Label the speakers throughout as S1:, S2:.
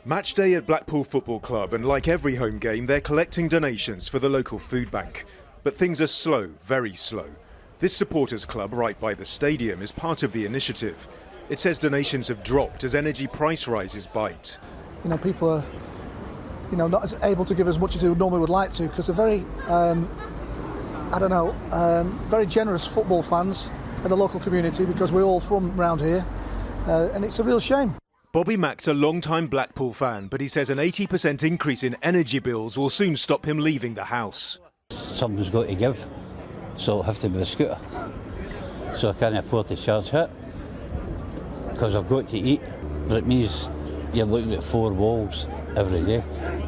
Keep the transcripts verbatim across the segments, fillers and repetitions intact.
S1: Match day at Blackpool Football Club, and like every home game, they're collecting donations for the local food bank. But things are slow, very slow. This supporters club right by the stadium is part of the initiative. It says donations have dropped as energy price rises bite.
S2: You know, people are, you know, not as able to give as much as they normally would like to because they're very, um, I don't know, um, very generous football fans in the local community because we're all from around here, uh, and it's a real shame.
S1: Bobby Mack's a long-time Blackpool fan, but he says an eighty percent increase in energy bills will soon stop him leaving the house.
S3: Something's got to give, so it'll have to be the scooter. So I can't afford to charge it, because I've got to eat, but it means you're looking at four walls every day.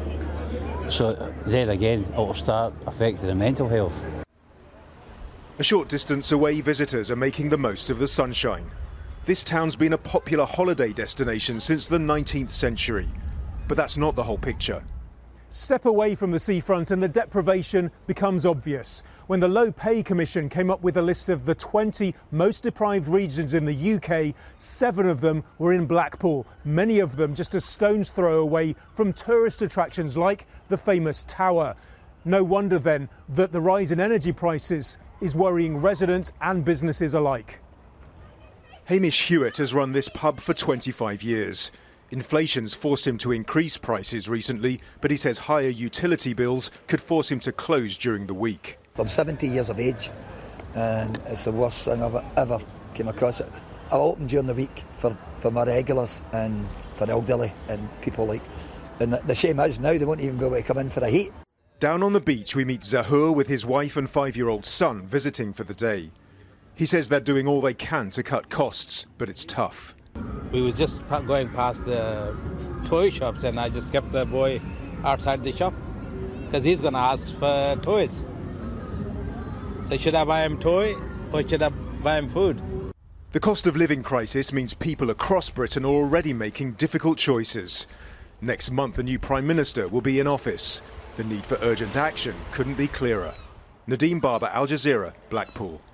S3: So there again, it'll start affecting the mental health.
S1: A short distance away, visitors are making the most of the sunshine. This town's been a popular holiday destination since the nineteenth century. But that's not the whole picture.
S4: Step away from the seafront and the deprivation becomes obvious. When the Low Pay Commission came up with a list of the twenty most deprived regions in the U K, seven of them were in Blackpool, many of them just a stone's throw away from tourist attractions like the famous Tower. No wonder then that the rise in energy prices is worrying residents and businesses alike.
S1: Hamish Hewitt has run this pub for twenty-five years. Inflation's forced him to increase prices recently, but he says higher utility bills could force him to close during the week.
S5: I'm seventy years of age, and it's the worst thing I've ever came across. It. I open during the week for, for my regulars and for elderly and people like. And the shame is now they won't even be able to come in for the heat.
S1: Down on the beach we meet Zahur with his wife and five-year-old son visiting for the day. He says they're doing all they can to cut costs, but it's tough.
S6: We were just going past the toy shops and I just kept the boy outside the shop because he's going to ask for toys. So should I buy him toy or should I buy him food?
S1: The cost of living crisis means people across Britain are already making difficult choices. Next month a new Prime Minister will be in office. The need for urgent action couldn't be clearer. Nadeem Barber, Al Jazeera, Blackpool.